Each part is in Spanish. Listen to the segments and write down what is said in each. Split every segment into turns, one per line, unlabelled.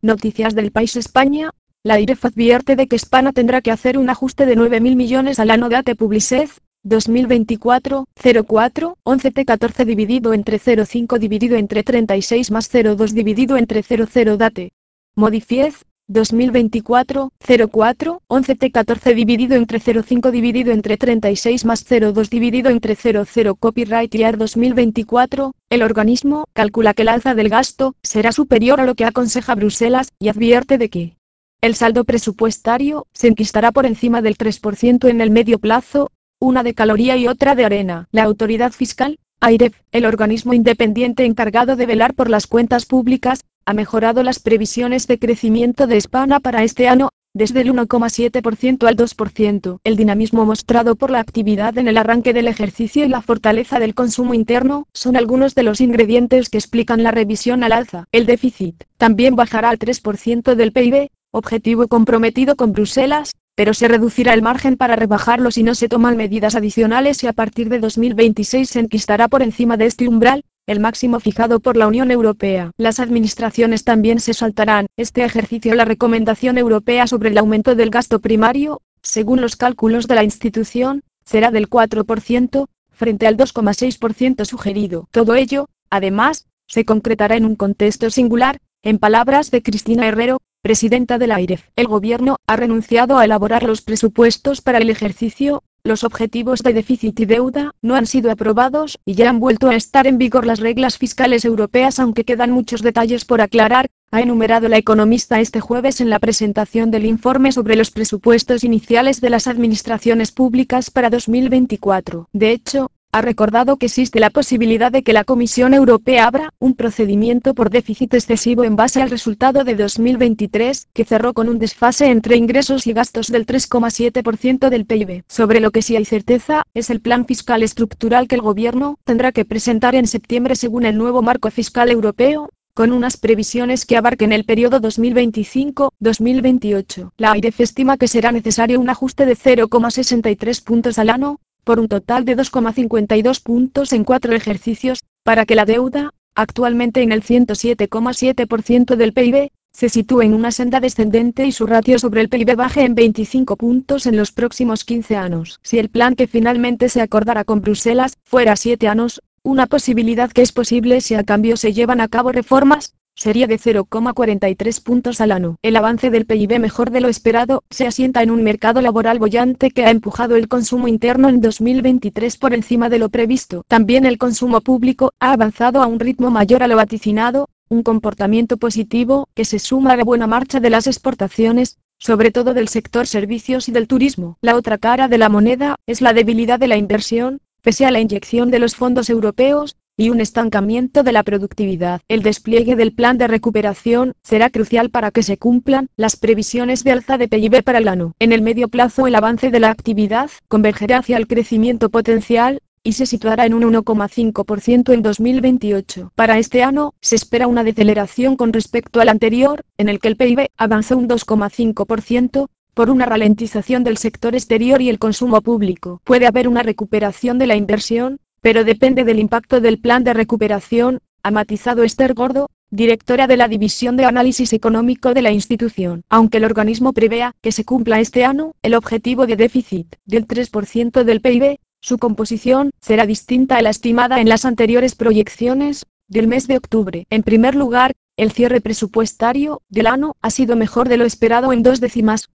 Noticias del País España. La AIREF advierte de que España tendrá que hacer un ajuste de 9.000 millones al año date Publicez, 2024, 04, 11T14 dividido entre 0,5 dividido entre 36 más 0,2 dividido entre 00 date. Modifiez, 2024, 04, 11T14 dividido entre 0,5 dividido entre 36 más 0,2 dividido entre 00 Copyright Year 2024, el organismo calcula que el alza del gasto será superior a lo que aconseja Bruselas y advierte de que el saldo presupuestario se enquistará por encima del 3% en el medio plazo, una de caloría y otra de arena. La autoridad fiscal, AIREF, el organismo independiente encargado de velar por las cuentas públicas, ha mejorado las previsiones de crecimiento de España para este año, desde el 1,7% al 2%. El dinamismo mostrado por la actividad en el arranque del ejercicio y la fortaleza del consumo interno son algunos de los ingredientes que explican la revisión al alza. El déficit también bajará al 3% del PIB, objetivo comprometido con Bruselas, pero se reducirá el margen para rebajarlo si no se toman medidas adicionales y a partir de 2026 se enquistará por encima de este umbral, el máximo fijado por la Unión Europea. Las administraciones también se saltarán este ejercicio la recomendación europea sobre el aumento del gasto primario, según los cálculos de la institución, será del 4%, frente al 2,6% sugerido. Todo ello, además, se concretará en un contexto singular, en palabras de Cristina Herrero, presidenta de la AIREF. El gobierno ha renunciado a elaborar los presupuestos para el ejercicio, los objetivos de déficit y deuda no han sido aprobados y ya han vuelto a estar en vigor las reglas fiscales europeas aunque quedan muchos detalles por aclarar, ha enumerado la economista este jueves en la presentación del informe sobre los presupuestos iniciales de las administraciones públicas para 2024. De hecho, ha recordado que existe la posibilidad de que la Comisión Europea abra un procedimiento por déficit excesivo en base al resultado de 2023, que cerró con un desfase entre ingresos y gastos del 3,7% del PIB. Sobre lo que sí hay certeza, es el plan fiscal estructural que el gobierno tendrá que presentar en septiembre según el nuevo marco fiscal europeo, con unas previsiones que abarquen el periodo 2025-2028. La AIREF estima que será necesario un ajuste de 0,63 puntos al año, por un total de 2,52 puntos en 4 ejercicios, para que la deuda, actualmente en el 107,7% del PIB, se sitúe en una senda descendente y su ratio sobre el PIB baje en 25 puntos en los próximos 15 años. Si el plan que finalmente se acordara con Bruselas fuera 7 años, una posibilidad que es posible si a cambio se llevan a cabo reformas, sería de 0,43 puntos al año. El avance del PIB mejor de lo esperado se asienta en un mercado laboral boyante que ha empujado el consumo interno en 2023 por encima de lo previsto. También el consumo público ha avanzado a un ritmo mayor a lo vaticinado, un comportamiento positivo que se suma a la buena marcha de las exportaciones, sobre todo del sector servicios y del turismo. La otra cara de la moneda es la debilidad de la inversión, pese a la inyección de los fondos europeos, y un estancamiento de la productividad. El despliegue del plan de recuperación será crucial para que se cumplan las previsiones de alza de PIB para el año. En el medio plazo el avance de la actividad convergerá hacia el crecimiento potencial, y se situará en un 1,5% en 2028. Para este año, se espera una deceleración con respecto al anterior, en el que el PIB avanzó un 2,5%, por una ralentización del sector exterior y el consumo público. Puede haber una recuperación de la inversión, pero depende del impacto del plan de recuperación, ha matizado Esther Gordo, directora de la División de Análisis Económico de la institución. Aunque el organismo prevea que se cumpla este año el objetivo de déficit del 3% del PIB, su composición será distinta a la estimada en las anteriores proyecciones del mes de octubre. En primer lugar, el cierre presupuestario del año ha sido mejor de lo esperado en 2 décimas,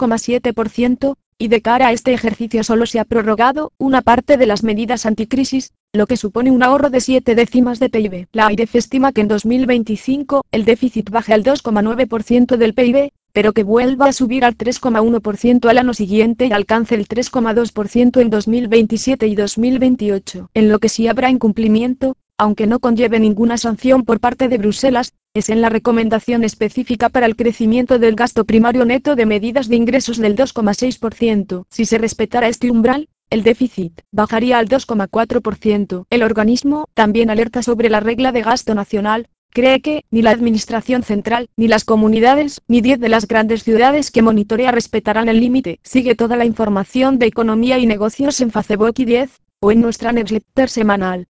3,7%, y de cara a este ejercicio solo se ha prorrogado una parte de las medidas anticrisis, lo que supone un ahorro de 7 décimas de PIB. La AIREF estima que en 2025 el déficit baje al 2,9% del PIB, pero que vuelva a subir al 3,1% al año siguiente y alcance el 3,2% en 2027 y 2028. En lo que sí habrá incumplimiento, aunque no conlleve ninguna sanción por parte de Bruselas, es en la recomendación específica para el crecimiento del gasto primario neto de medidas de ingresos del 2,6%. Si se respetara este umbral, el déficit bajaría al 2,4%. El organismo también alerta sobre la regla de gasto nacional. Cree que ni la Administración Central, ni las comunidades, ni 10 de las grandes ciudades que monitorea respetarán el límite. Sigue toda la información de economía y negocios en Facebook y 10, o en nuestra newsletter semanal.